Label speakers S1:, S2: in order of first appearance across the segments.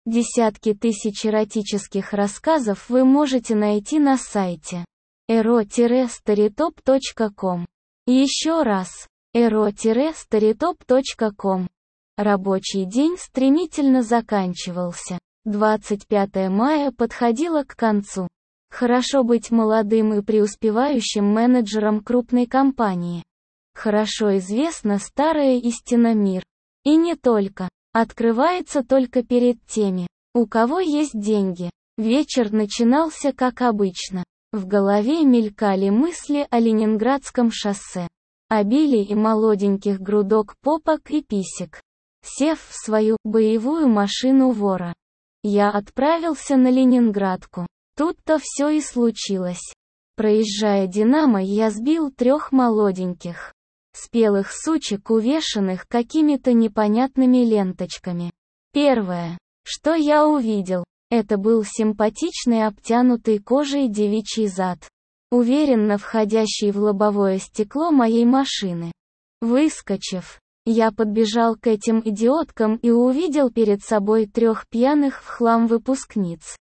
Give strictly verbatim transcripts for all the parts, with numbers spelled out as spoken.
S1: Десятки тысяч эротических рассказов вы можете найти на сайте эро старитоп точка ком. Еще раз, эро старитоп точка ком. Рабочий день стремительно заканчивался. двадцать пятое мая подходило к концу. Хорошо быть молодым и преуспевающим менеджером крупной компании. Хорошо известна старая истина: мир. И не только. Открывается только перед теми, у кого есть деньги. Вечер начинался как обычно. В голове мелькали мысли о Ленинградском шоссе. Обилии молоденьких грудок попок и писек. Сев в свою боевую машину вора, я отправился на Ленинградку. Тут-то все и случилось. Проезжая «Динамо», я сбил трех молоденьких, спелых сучек, увешанных какими-то непонятными ленточками. Первое, что я увидел, это был симпатичный обтянутый кожей девичий зад, уверенно входящий в лобовое стекло моей машины. Выскочив, я подбежал к этим идиоткам и увидел перед собой трех пьяных в хлам выпускниц.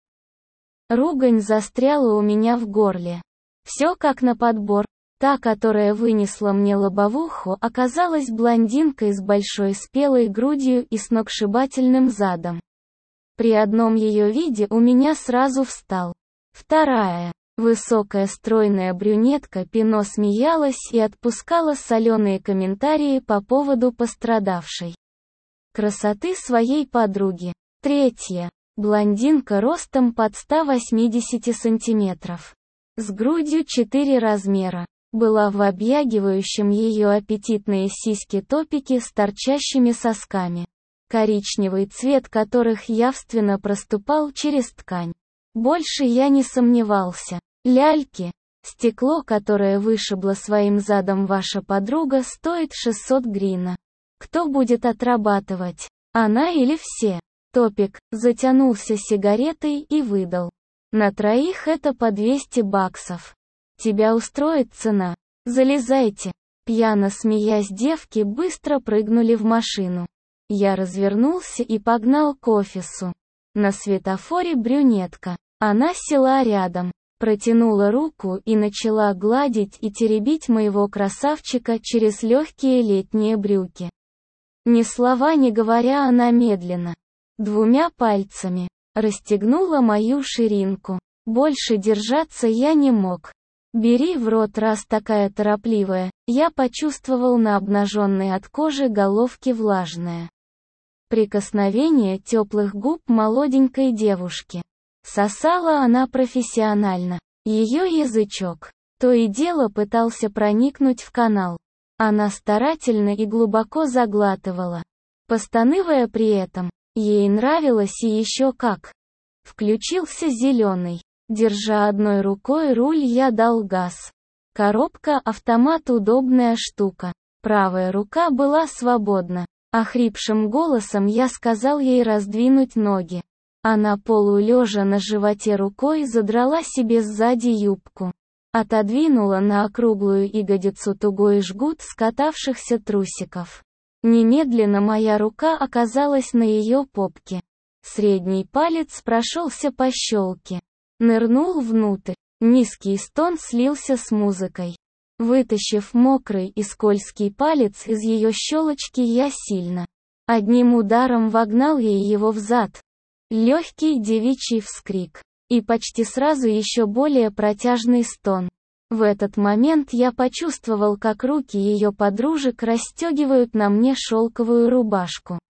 S1: Ругань застряла у меня в горле. Все как на подбор. Та, которая вынесла мне лобовуху, оказалась блондинкой с большой спелой грудью и сногсшибательным задом. При одном ее виде у меня сразу встал. Вторая, высокая стройная брюнетка Пино, смеялась и отпускала соленые комментарии по поводу пострадавшей красоты своей подруги. Третья, блондинка ростом под сто восемьдесят сантиметров, с грудью четыре размера, была в объягивающем ее аппетитные сиськи-топики с торчащими сосками, коричневый цвет которых явственно проступал через ткань. Больше я не сомневался. Ляльки, стекло, которое вышибло своим задом ваша подруга, стоит шестьсот гривен. Кто будет отрабатывать? Она или все? Топик затянулся сигаретой и выдал: на троих это по двести баксов. Тебя устроит цена? Залезайте. Пьяно смеясь, девки быстро прыгнули в машину. Я развернулся и погнал к офису. На светофоре брюнетка. Она села рядом, протянула руку и начала гладить и теребить моего красавчика через легкие летние брюки. Ни слова не говоря, она медленно, двумя пальцами, расстегнула мою ширинку. Больше держаться я не мог. Бери в рот, раз такая торопливая. Я почувствовал на обнаженной от кожи головке влажное прикосновение теплых губ молоденькой девушки. Сосала она профессионально. Ее язычок то и дело пытался проникнуть в канал. Она старательно и глубоко заглатывала, постанывая при этом. Ей нравилось и еще как. Включился зеленый. Держа одной рукой руль, я дал газ. Коробка-автомат — удобная штука. Правая рука была свободна. Охрипшим голосом я сказал ей раздвинуть ноги. Она полулежа на животе рукой задрала себе сзади юбку. Отодвинула на округлую ягодицу тугой жгут скатавшихся трусиков. Немедленно моя рука оказалась на ее попке. Средний палец прошелся по щелке. Нырнул внутрь. Низкий стон слился с музыкой. Вытащив мокрый и скользкий палец из ее щелочки, я сильно, одним ударом вогнал ей его в зад. Легкий девичий вскрик. И почти сразу еще более протяжный стон. В этот момент я почувствовал, как руки ее подружек расстегивают на мне шелковую рубашку.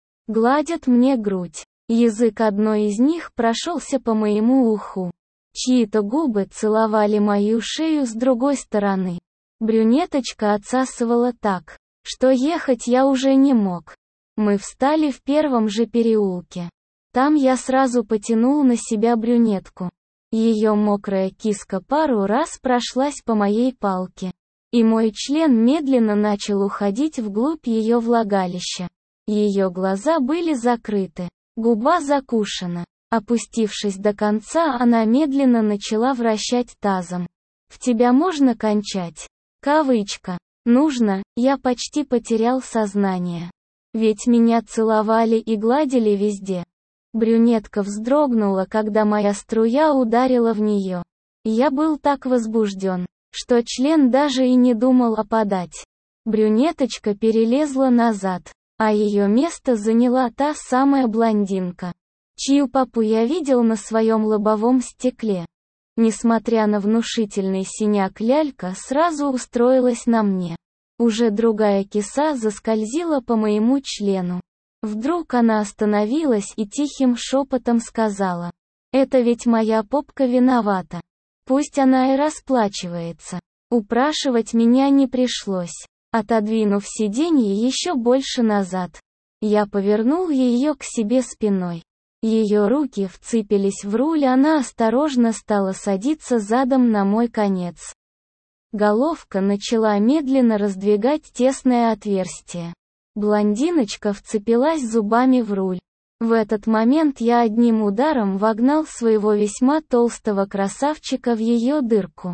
S1: Гладят мне грудь. Язык одной из них прошелся по моему уху. Чьи-то губы целовали мою шею с другой стороны. Брюнеточка отсасывала так, что ехать я уже не мог. Мы встали в первом же переулке. Там я сразу потянул на себя брюнетку. Ее мокрая киска пару раз прошлась по моей палке. И мой член медленно начал уходить вглубь ее влагалища. Ее глаза были закрыты. Губа закушена. Опустившись до конца, она медленно начала вращать тазом. «В тебя можно кончать?» Кавычка. «Нужно», я почти потерял сознание. Ведь меня целовали и гладили везде. Брюнетка вздрогнула, когда моя струя ударила в нее. Я был так возбужден, что член даже и не думал опадать. Брюнеточка перелезла назад, а ее место заняла та самая блондинка, чью папу я видел на своем лобовом стекле. Несмотря на внушительный синяк, лялька сразу устроилась на мне. Уже другая киса заскользила по моему члену. Вдруг она остановилась и тихим шепотом сказала: «Это ведь моя попка виновата. Пусть она и расплачивается». Упрашивать меня не пришлось. Отодвинув сиденье еще больше назад, я повернул ее к себе спиной. Ее руки вцепились в руль, она осторожно стала садиться задом на мой конец. Головка начала медленно раздвигать тесное отверстие. Блондиночка вцепилась зубами в руль. В этот момент я одним ударом вогнал своего весьма толстого красавчика в ее дырку.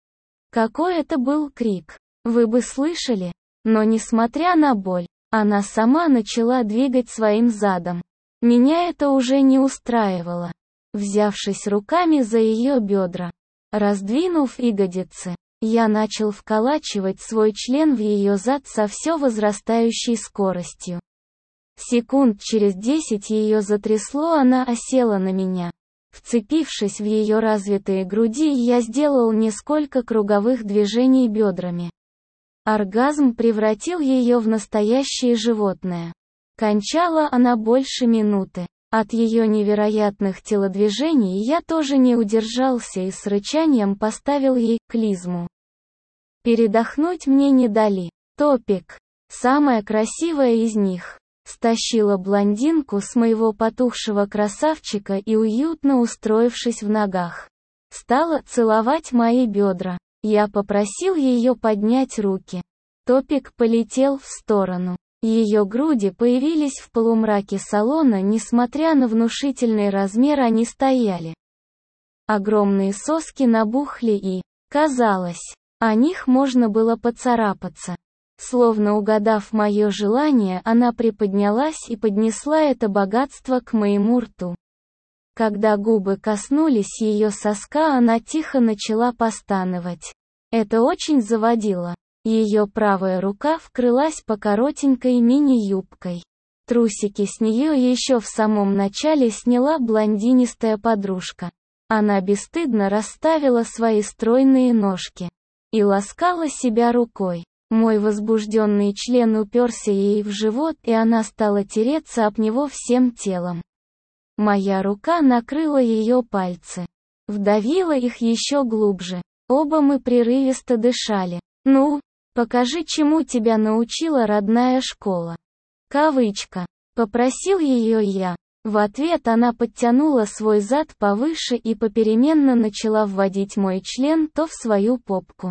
S1: Какой это был крик! Вы бы слышали? Но несмотря на боль, она сама начала двигать своим задом. Меня это уже не устраивало. Взявшись руками за ее бедра, раздвинув ягодицы, я начал вколачивать свой член в ее зад со все возрастающей скоростью. Секунд через десять ее затрясло, она осела на меня. Вцепившись в ее развитые груди, я сделал несколько круговых движений бедрами. Оргазм превратил ее в настоящее животное. Кончала она больше минуты. От ее невероятных телодвижений я тоже не удержался и с рычанием поставил ей клизму. Передохнуть мне не дали. Топик, самая красивая из них, стащила блондинку с моего потухшего красавчика и, уютно устроившись в ногах, стала целовать мои бедра. Я попросил ее поднять руки. Топик полетел в сторону. Ее груди появились в полумраке салона, несмотря на внушительный размер, они стояли. Огромные соски набухли и, казалось, о них можно было поцарапаться. Словно угадав мое желание, она приподнялась и поднесла это богатство к моему рту. Когда губы коснулись ее соска, она тихо начала постановать. Это очень заводило. Ее правая рука вкрылась по коротенькой мини-юбкой. Трусики с нее еще в самом начале сняла блондинистая подружка. Она бесстыдно расставила свои стройные ножки и ласкала себя рукой. Мой возбужденный член уперся ей в живот, и она стала тереться об него всем телом. Моя рука накрыла ее пальцы, вдавила их еще глубже. Оба мы прерывисто дышали. «Ну, покажи, чему тебя научила родная школа». Кавычка. Попросил ее я. В ответ она подтянула свой зад повыше и попеременно начала вводить мой член то в свою попку,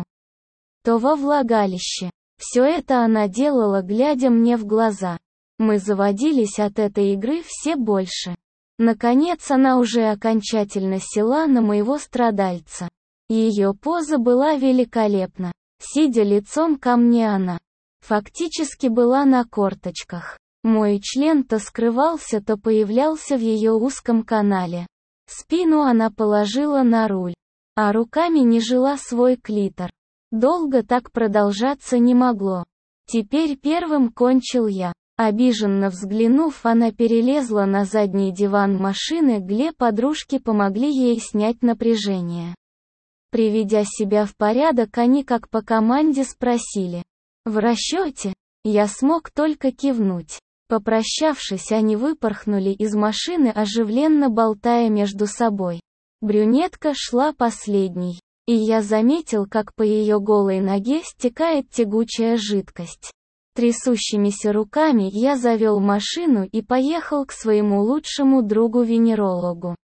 S1: то во влагалище. Все это она делала, глядя мне в глаза. Мы заводились от этой игры все больше. Наконец она уже окончательно села на моего страдальца. Ее поза была великолепна. Сидя лицом ко мне, она фактически была на корточках. Мой член то скрывался, то появлялся в ее узком канале. Спину она положила на руль, а руками нежила свой клитор. Долго так продолжаться не могло. Теперь первым кончил я. Обиженно взглянув, она перелезла на задний диван машины, где подружки помогли ей снять напряжение. Приведя себя в порядок, они как по команде спросили: «В расчете?» Я смог только кивнуть. Попрощавшись, они выпорхнули из машины, оживленно болтая между собой. Брюнетка шла последней, и я заметил, как по ее голой ноге стекает тягучая жидкость. Трясущимися руками я завел машину и поехал к своему лучшему другу-венерологу.